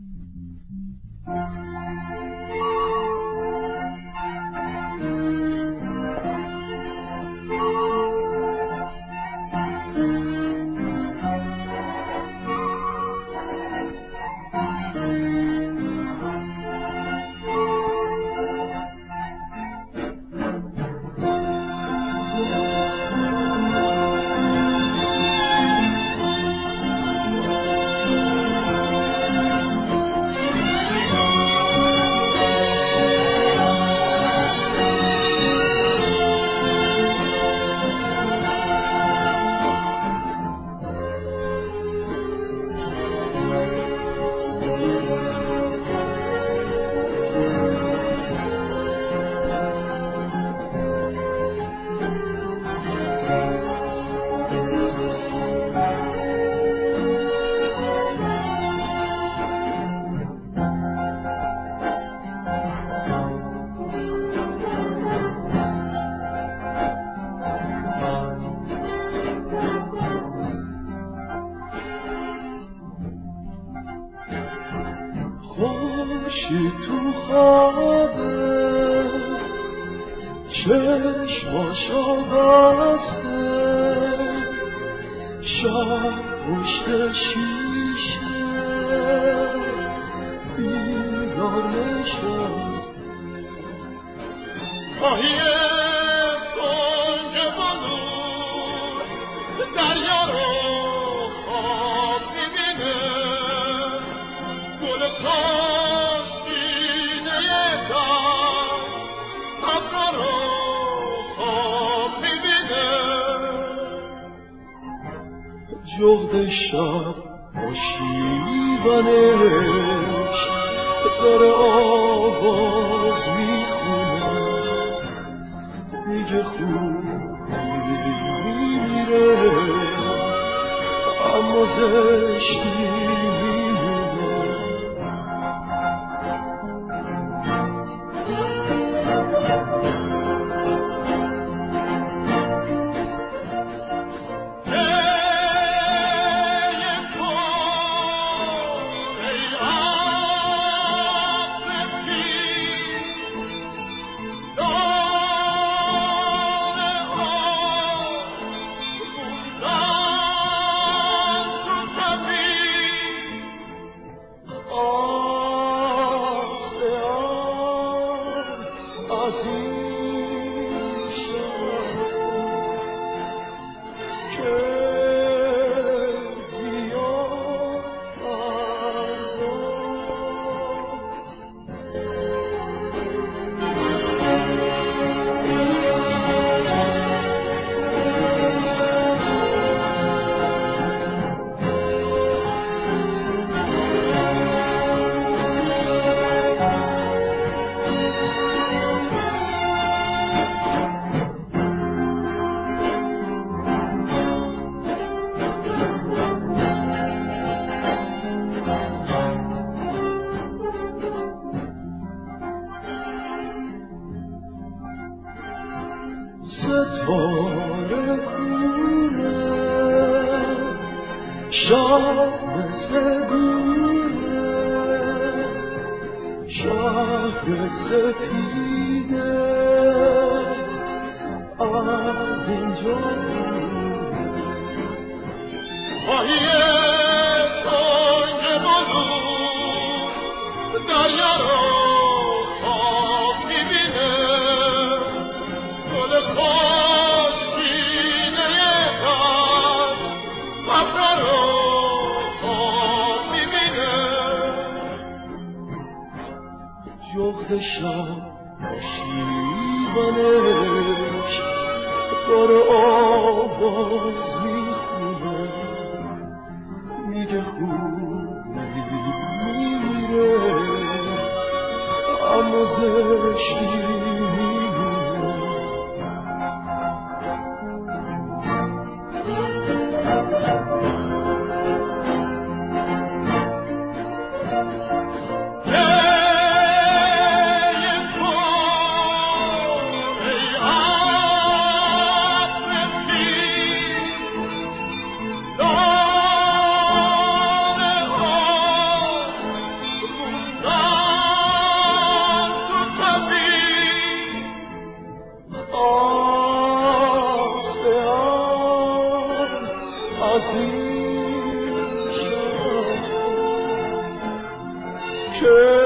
خوشی تو خوابه چشماشو بسته شب پشت شیشه بیدار نشسته آهیه کنج بلور دریا رو خواب میبینه گل کاشتینه دست صبرا رو خواب میبینه جغد شب با شیونش داره آواز میخونه میگه خوب میمیره اما زشتی ستاره کوره شب مثل گوره شهر سپیده از اینجا آهیه کنج بلور دریا رو خواب میبینه گل خشکینه دست صبرا رو خواب میبینه جغد شب با شیونش داره آواز میخونه میگه خوب میمیره اما زشتی آسته از این شهر که